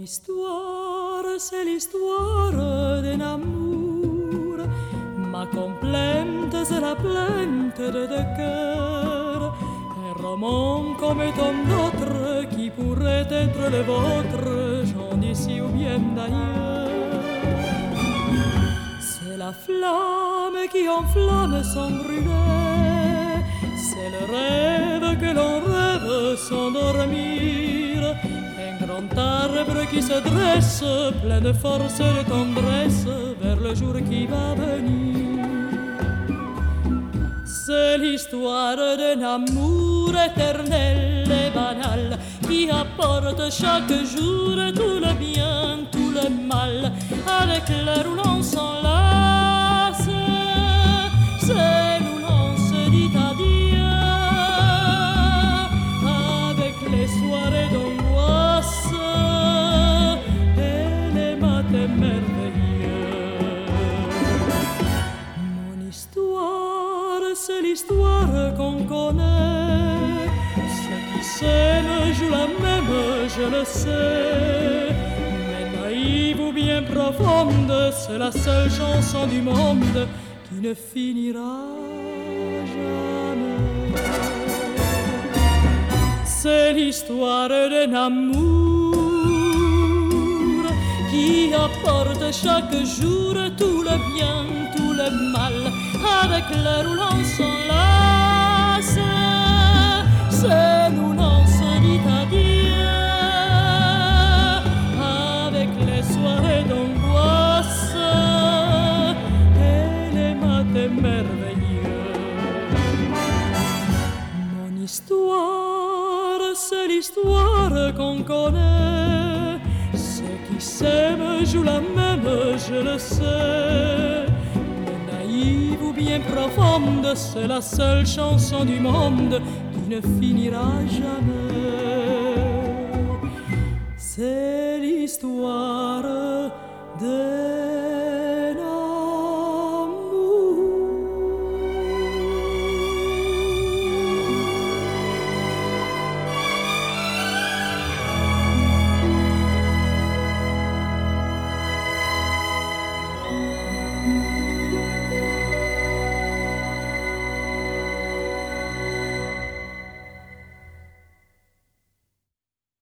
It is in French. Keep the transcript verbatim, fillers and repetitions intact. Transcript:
L'histoire, c'est l'histoire d'un amour. Ma complainte, c'est la plainte de deux cœurs. Un roman comme tant d'autres qui pourrait être le vôtre, j'en d'ici ou bien d'ailleurs. C'est la flamme qui enflamme sans brûler. C'est le rêve que l'on rêve sans dormir. Un grand arbre qui se dresse, plein de force et de tendresse, vers le jour qui va venir. C'est l'histoire d'un amour éternel et banal qui apporte chaque jour tout le bien, tout le mal, avec l'heure où l'on s'enlace. C'est où l'on se dit adieu, avec les soirées d'angoisse et les matins merveilleux. Mon histoire, c'est l'histoire qu'on connaît. Ceux qui s'aiment jouent la même, je le sais. Mais naïve ou bien profonde, c'est la seule chanson du monde qui ne finira jamais. C'est l'histoire d'un amour qui apporte chaque jour tout le bien, tout le mal, avec l'heure où l'on s'enlace. C'est où l'on se dit adieu, avec les soirées d'angoisse et les matins merveilleux. Mon histoire, c'est l'histoire qu'on connaît. Ceux qui s'aiment jouent la même, je le sais. Mais naïve ou bien profonde, c'est la seule chanson du monde qui ne finira jamais. C'est l'histoire de